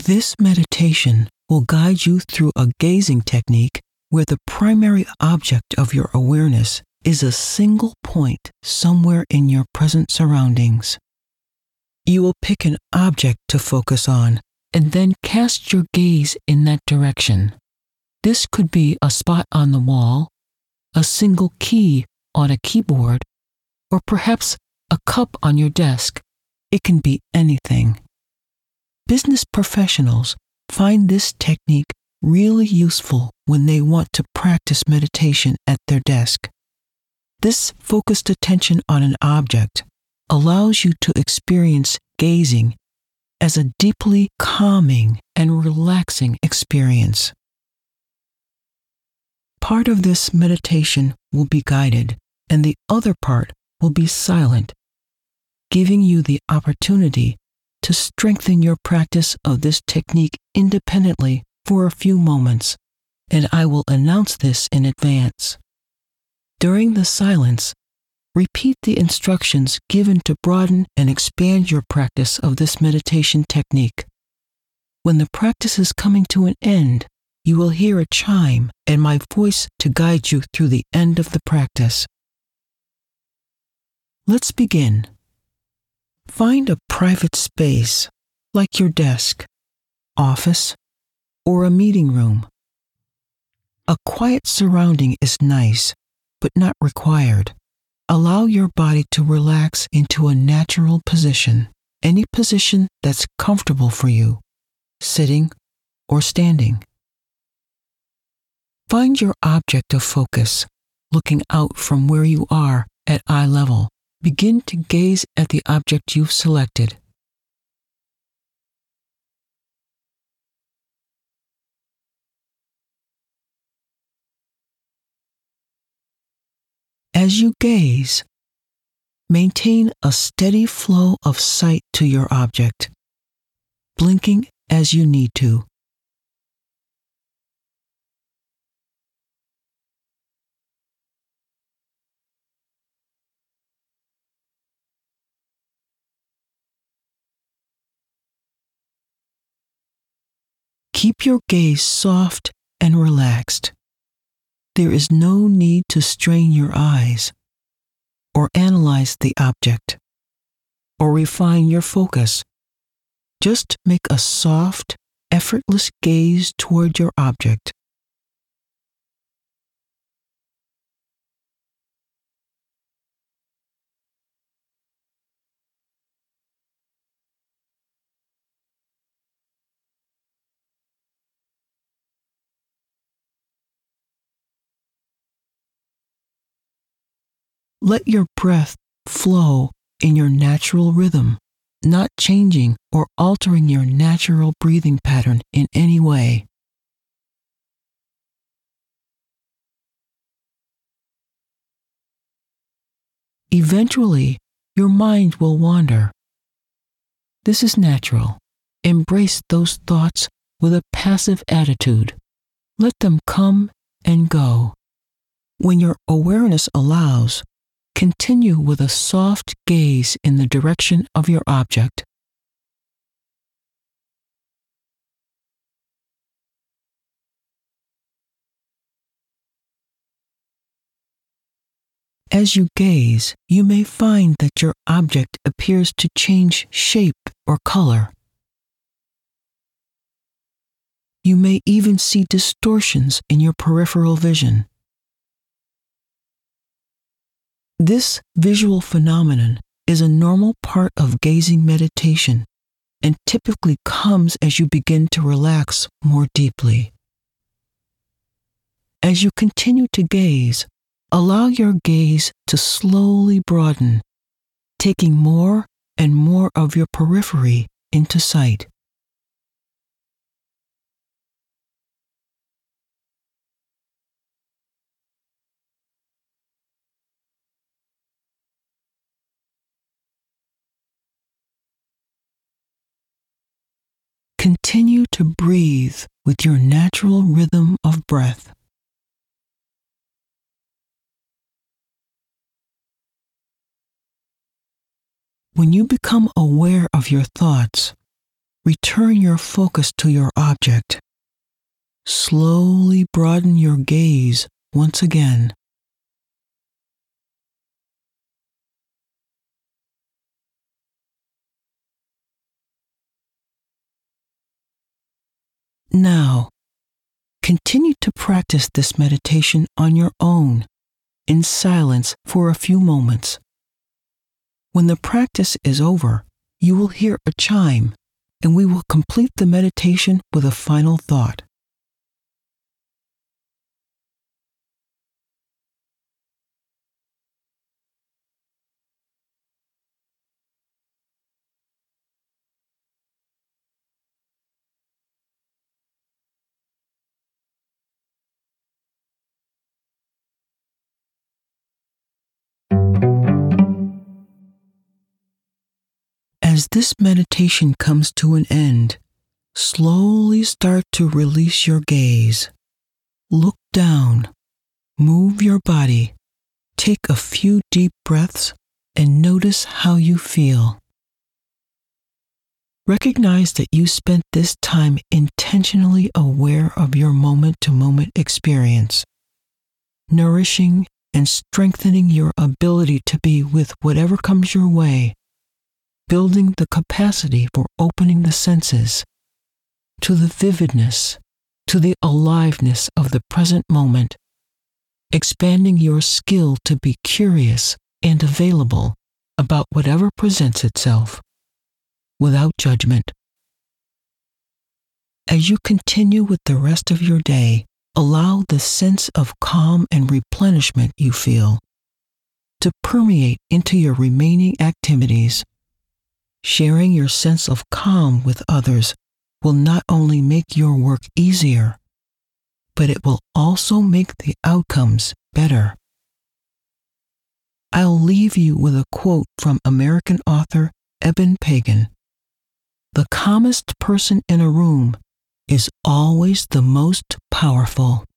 This meditation will guide you through a gazing technique where the primary object of your awareness is a single point somewhere in your present surroundings. You will pick an object to focus on and then cast your gaze in that direction. This could be a spot on the wall, a single key on a keyboard, or perhaps a cup on your desk. It can be anything. Business professionals find this technique really useful when they want to practice meditation at their desk. This focused attention on an object allows you to experience gazing as a deeply calming and relaxing experience. Part of this meditation will be guided, and the other part will be silent, giving you the opportunity to strengthen your practice of this technique independently for a few moments, and I will announce this in advance. During the silence, repeat the instructions given to broaden and expand your practice of this meditation technique. When the practice is coming to an end, you will hear a chime and my voice to guide you through the end of the practice. Let's begin. Find a private space, like your desk, office, or a meeting room. A quiet surrounding is nice, but not required. Allow your body to relax into a natural position, any position that's comfortable for you, sitting or standing. Find your object of focus, looking out from where you are at eye level. Begin to gaze at the object you've selected. As you gaze, maintain a steady flow of sight to your object, blinking as you need to. Keep your gaze soft and relaxed. There is no need to strain your eyes, or analyze the object, or refine your focus. Just make a soft, effortless gaze toward your object. Let your breath flow in your natural rhythm, not changing or altering your natural breathing pattern in any way. Eventually, your mind will wander. This is natural. Embrace those thoughts with a passive attitude. Let them come and go. When your awareness allows, continue with a soft gaze in the direction of your object. As you gaze, you may find that your object appears to change shape or color. You may even see distortions in your peripheral vision. This visual phenomenon is a normal part of gazing meditation and typically comes as you begin to relax more deeply. As you continue to gaze, allow your gaze to slowly broaden, taking more and more of your periphery into sight. Continue to breathe with your natural rhythm of breath. When you become aware of your thoughts, return your focus to your object. Slowly broaden your gaze once again. Now, continue to practice this meditation on your own, in silence for a few moments. When the practice is over, you will hear a chime, and we will complete the meditation with a final thought. As this meditation comes to an end, slowly start to release your gaze. Look down, move your body, take a few deep breaths, and notice how you feel. Recognize that you spent this time intentionally aware of your moment-to-moment experience, nourishing and strengthening your ability to be with whatever comes your way, building the capacity for opening the senses to the vividness, to the aliveness of the present moment, expanding your skill to be curious and available about whatever presents itself, without judgment. As you continue with the rest of your day, allow the sense of calm and replenishment you feel to permeate into your remaining activities. Sharing your sense of calm with others will not only make your work easier, but it will also make the outcomes better. I'll leave you with a quote from American author Eben Pagan. "The calmest person in a room is always the most powerful."